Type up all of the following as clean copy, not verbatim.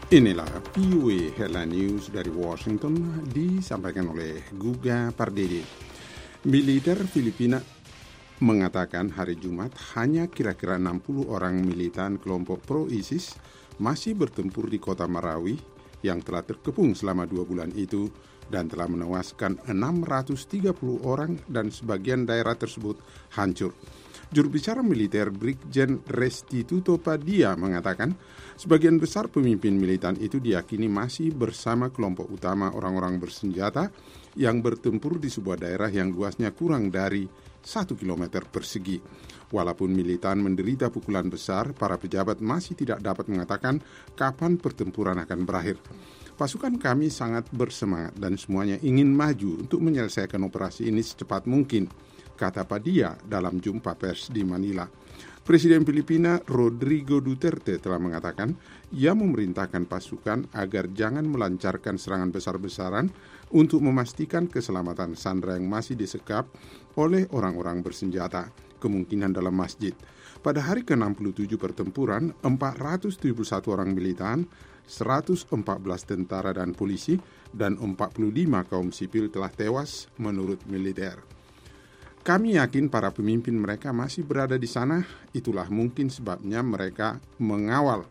Inilah VOA Headline News dari Washington disampaikan oleh Guga Pardede. Militer Filipina mengatakan hari Jumat hanya kira-kira 60 orang militan kelompok pro-ISIS masih bertempur di kota Marawi yang telah terkepung selama 2 bulan itu dan telah menewaskan 630 orang dan sebagian daerah tersebut hancur. Juru bicara militer Brigjen Restituto Padilla mengatakan sebagian besar pemimpin militan itu diyakini masih bersama kelompok utama orang-orang bersenjata yang bertempur di sebuah daerah yang luasnya kurang dari 1 km persegi. Walaupun militan menderita pukulan besar, para pejabat masih tidak dapat mengatakan kapan pertempuran akan berakhir. Pasukan kami sangat bersemangat dan semuanya ingin maju untuk menyelesaikan operasi ini secepat mungkin, kata Padilla dalam jumpa pers di Manila. Presiden Filipina Rodrigo Duterte telah mengatakan ia memerintahkan pasukan agar jangan melancarkan serangan besar-besaran untuk memastikan keselamatan sandera yang masih disekap oleh orang-orang bersenjata, kemungkinan dalam masjid. Pada hari ke-67 pertempuran, 471 orang militan, 114 tentara dan polisi, dan 45 kaum sipil telah tewas menurut militer. Kami yakin para pemimpin mereka masih berada di sana, itulah mungkin sebabnya mereka mengawal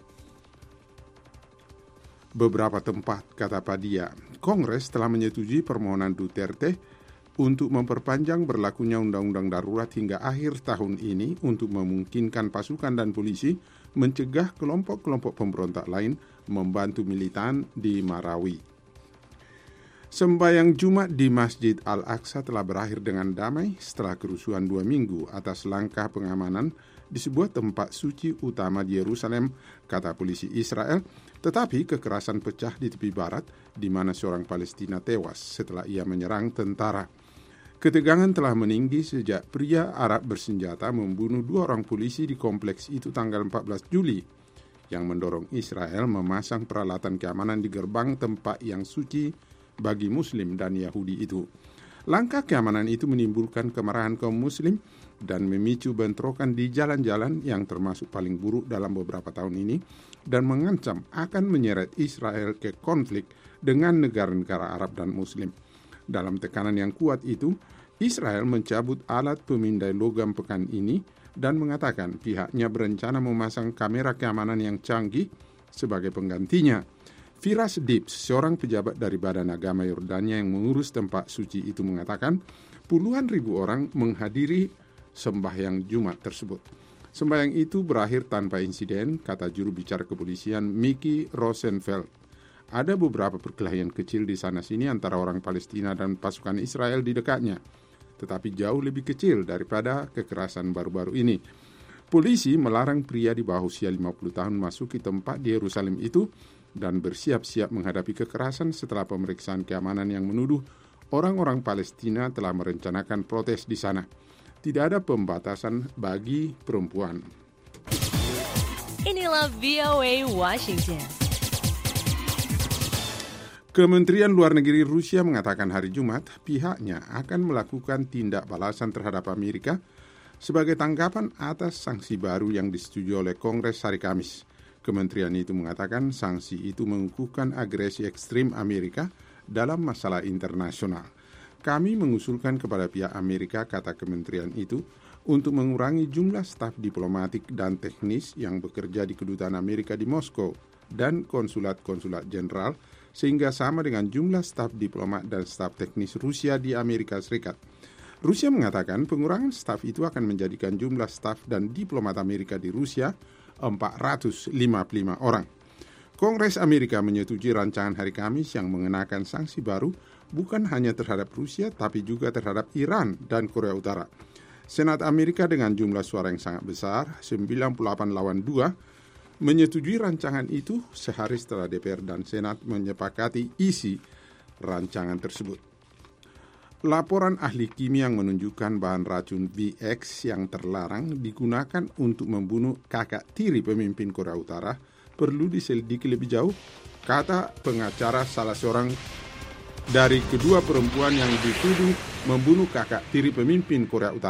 beberapa tempat, kata Padilla. Kongres telah menyetujui permohonan Duterte untuk memperpanjang berlakunya undang-undang darurat hingga akhir tahun ini untuk memungkinkan pasukan dan polisi mencegah kelompok-kelompok pemberontak lain membantu militan di Marawi. Sembahyang Jumat di Masjid Al-Aqsa telah berakhir dengan damai setelah kerusuhan 2 minggu atas langkah pengamanan di sebuah tempat suci utama di Yerusalem, kata polisi Israel, tetapi kekerasan pecah di tepi barat di mana seorang Palestina tewas setelah ia menyerang tentara. Ketegangan telah meninggi sejak pria Arab bersenjata membunuh 2 orang polisi di kompleks itu tanggal 14 Juli, yang mendorong Israel memasang peralatan keamanan di gerbang tempat yang suci bagi Muslim dan Yahudi itu. Langkah keamanan itu menimbulkan kemarahan kaum Muslim dan memicu bentrokan di jalan-jalan yang termasuk paling buruk dalam beberapa tahun ini dan mengancam akan menyeret Israel ke konflik dengan negara-negara Arab dan Muslim. Dalam tekanan yang kuat itu, Israel mencabut alat pemindai logam pekan ini dan mengatakan pihaknya berencana memasang kamera keamanan yang canggih sebagai penggantinya. Firas Dibbs, seorang pejabat dari Badan Agama Yordania yang mengurus tempat suci itu mengatakan puluhan ribu orang menghadiri sembahyang Jumat tersebut. Sembahyang itu berakhir tanpa insiden, kata juru bicara kepolisian Mickey Rosenfeld. Ada beberapa perkelahian kecil di sana-sini antara orang Palestina dan pasukan Israel di dekatnya, tetapi jauh lebih kecil daripada kekerasan baru-baru ini. Polisi melarang pria di bawah usia 50 tahun masuk ke tempat di Yerusalem itu dan bersiap-siap menghadapi kekerasan setelah pemeriksaan keamanan yang menuduh orang-orang Palestina telah merencanakan protes di sana. Tidak ada pembatasan bagi perempuan. Inilah VOA Washington. Kementerian Luar Negeri Rusia mengatakan hari Jumat pihaknya akan melakukan tindak balasan terhadap Amerika sebagai tanggapan atas sanksi baru yang disetujui oleh Kongres hari Kamis. Kementerian itu mengatakan sanksi itu mengukuhkan agresi ekstrim Amerika dalam masalah internasional. Kami mengusulkan kepada pihak Amerika, kata kementerian itu, untuk mengurangi jumlah staf diplomatik dan teknis yang bekerja di kedutaan Amerika di Moskow dan konsulat-konsulat jenderal, sehingga sama dengan jumlah staf diplomat dan staf teknis Rusia di Amerika Serikat. Rusia mengatakan pengurangan staf itu akan menjadikan jumlah staf dan diplomat Amerika di Rusia 455 orang. Kongres Amerika menyetujui rancangan hari Kamis yang mengenakan sanksi baru bukan hanya terhadap Rusia tapi juga terhadap Iran dan Korea Utara. Senat Amerika dengan jumlah suara yang sangat besar, 98-2, menyetujui rancangan itu sehari setelah DPR dan Senat menyepakati isi rancangan tersebut. Laporan ahli kimia yang menunjukkan bahan racun VX yang terlarang digunakan untuk membunuh kakak tiri pemimpin Korea Utara perlu diselidiki lebih jauh, kata pengacara salah seorang dari kedua perempuan yang dituduh membunuh kakak tiri pemimpin Korea Utara.